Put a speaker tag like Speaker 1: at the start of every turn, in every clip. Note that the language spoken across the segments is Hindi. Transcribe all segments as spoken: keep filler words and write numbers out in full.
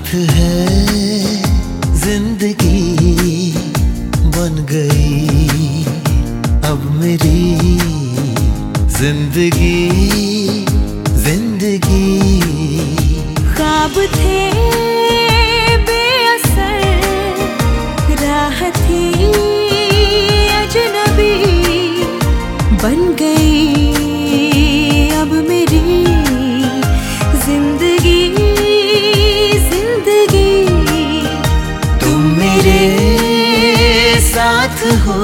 Speaker 1: साथ है जिंदगी बन गई अब मेरी जिंदगी जिंदगी।
Speaker 2: ख्वाब थे बेअसर, राह थी अजनबी, बन गई अब मेरी जिंदगी जिंदगी।
Speaker 1: तुम मेरे साथ हो,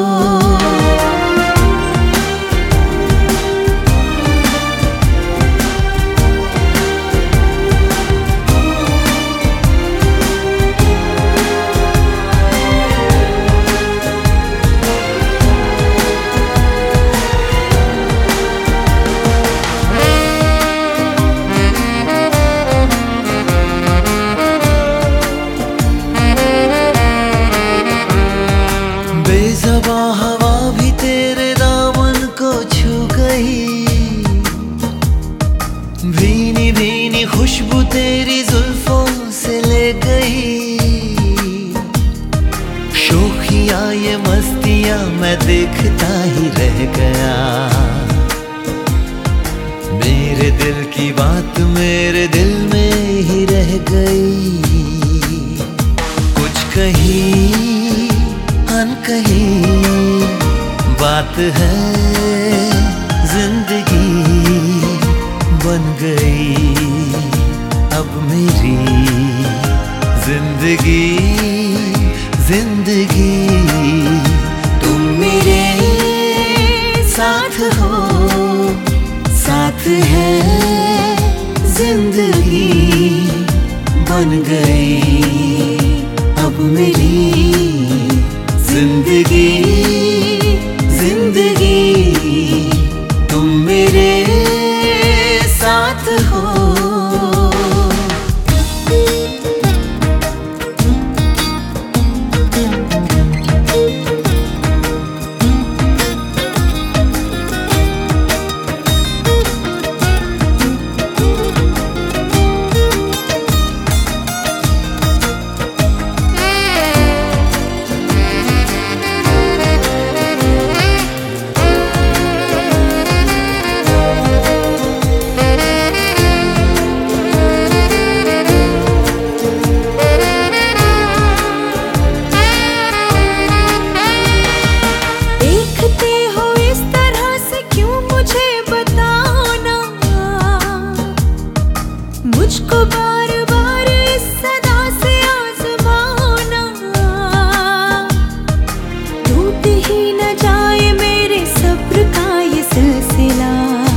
Speaker 1: बेज़बां हवा भी तेरे दामन को छू गई, भीनी भीनी खुशबू तेरी जुल्फों से ले गई। शोखियां ये मस्तियां मैं देखता ही रह गया, मेरे दिल की बात मेरे दिल में ही रह गई। कुछ कहीं अनकही बात है जिंदगी बन गई अब मेरी जिंदगी जिंदगी। तुम मेरे साथ हो, साथ है जिंदगी बन गई अब मेरी जिंदगी जिंदगी। तुम मेरे साथ हो, मुझको बार बार इस सदा से आज़माना, टूट ही न जाए मेरे सब्र का ये सिलसिला।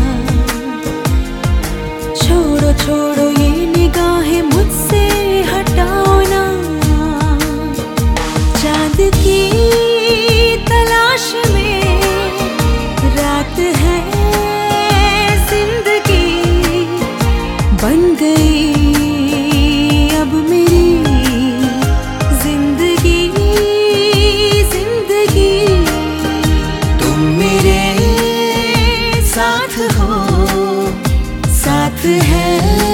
Speaker 1: छोड़ो छोड़ो ये निगाहें मुझसे हटाओ ना, चांद की तलाश में रात है बन गई अब मेरी जिंदगी जिंदगी। तुम मेरे साथ हो, साथ है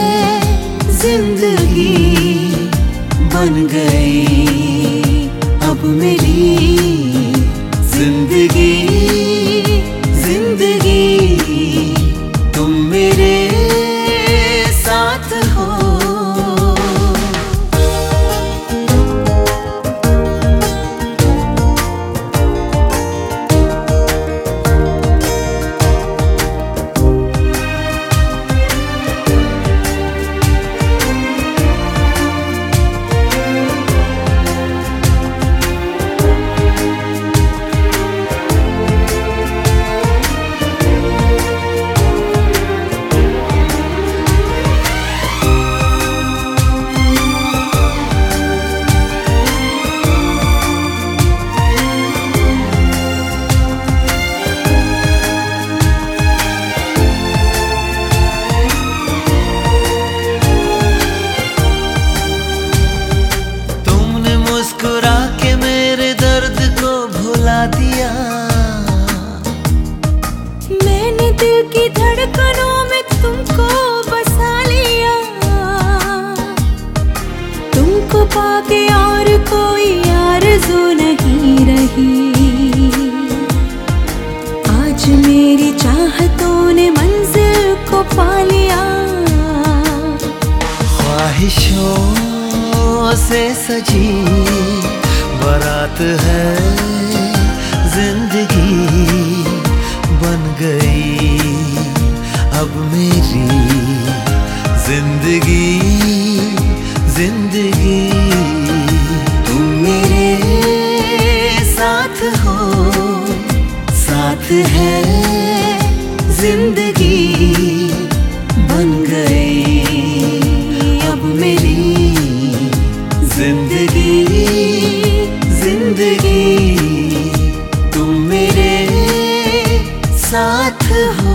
Speaker 1: जिंदगी बन गई अब मेरी जिंदगी जिंदगी। तुम मेरे साथ हो,
Speaker 2: पा लिया।
Speaker 1: ख्वाहिशों से सजी बारात है जिंदगी बन गई अब मेरी जिंदगी जिंदगी। तुम मेरे साथ हो साथ है जिंदगी बन गई अब मेरी जिंदगी जिंदगी। तुम मेरे साथ हो।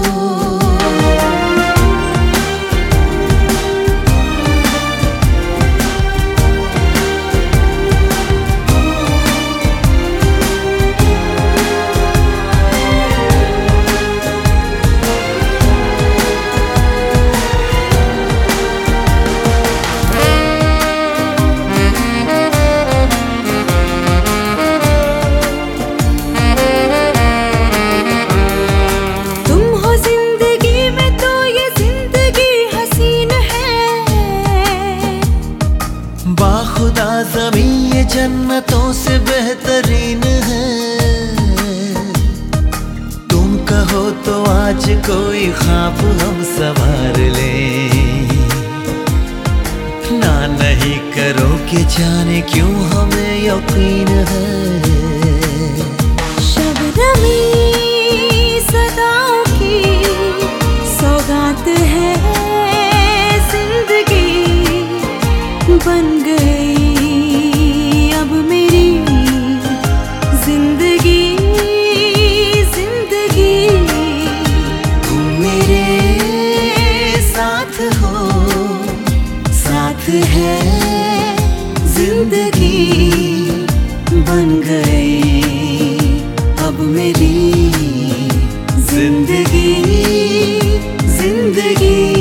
Speaker 1: बाखुदा ज़मीं ये जन्नतों से बेहतरीन है। तुम कहो तो आज कोई ख्वाब हम संवार लें। ना नहीं करो कि जाने क्यों हमें यकीन है।
Speaker 2: शबनमी सदाओं की सौगात है जिंदगी बन गई अब मेरी जिंदगी जिंदगी।
Speaker 1: तुम मेरे साथ हो साथ है जिंदगी बन गई अब मेरी जिंदगी जिंदगी।